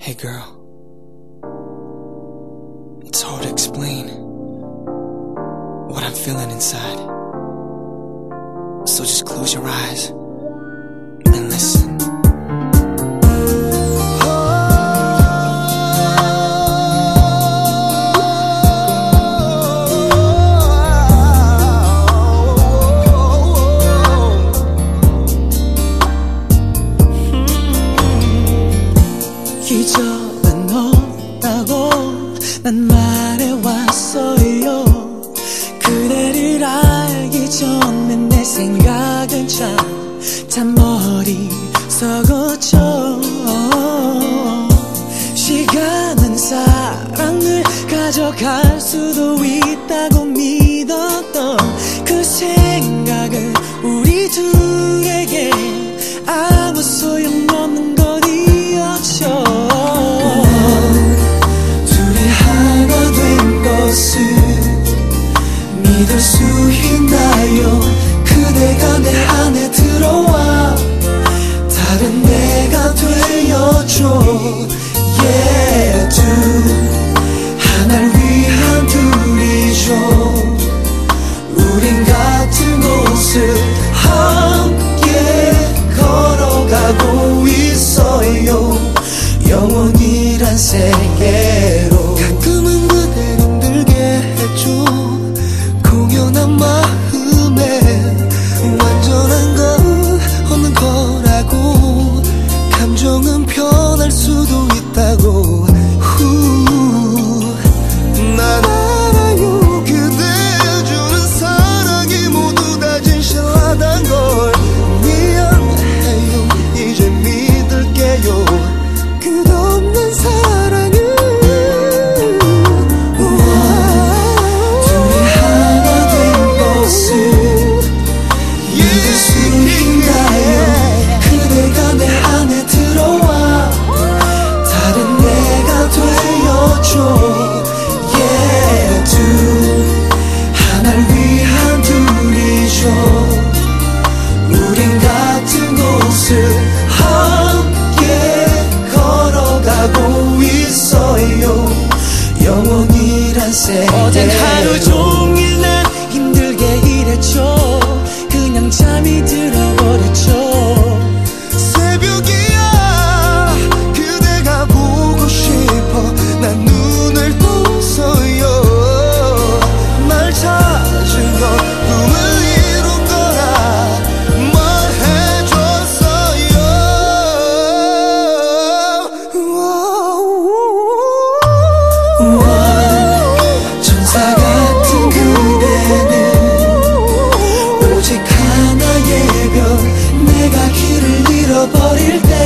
Hey girl, it's hard to explain what I'm feeling inside. So just close your eyes and listen. 기적은 없다고 난 말해왔어요. 그대를 알기 전에 내 생각은 참 어리석었죠. 시간은 사랑을 가져갈 수도 있다고 믿었던 그 생각은 우리 둘에게 아무 소용없는 것이었죠. 둘이 하나 된 것을 믿을 수 있나요? 그대가 내 안에 들어와 다른 내가 되어줘. Yeah, 하나를 위한 둘이죠. 우린 같은 곳을 함께 걸어가고 있어요. 영원이란 세계로. 가끔은 그댈 힘들게 해줘. 공연한 마음에 완전한 건 없는 거라고. 감정은 변할 수도 있다고. 난 알아요. 그대 주는 사랑이 모두 다 진실하단 걸. 미안해요. 이제 믿을게요. 끝없는 사랑은 둘이 하나 된 것을 믿을 수 있나요? 그대가 내 안에 들어와 다른 내가 되어줘. Yeah, 하나를 위한 둘이죠. 우린 같은 곳을 함께 걸어가고 있어요. 영원이란 세계. 어젠 하루 종일 난 힘들게 일했죠. 그냥 잠이 들어버렸죠. 새벽이야 그대가 보고 싶어. 난 눈을 떠서요. 날 찾은 건 꿈을 이룬 거라 말해줬어요. 천사 같은 그대는 오직 하나의 별. 내가 길을 잃어버릴 때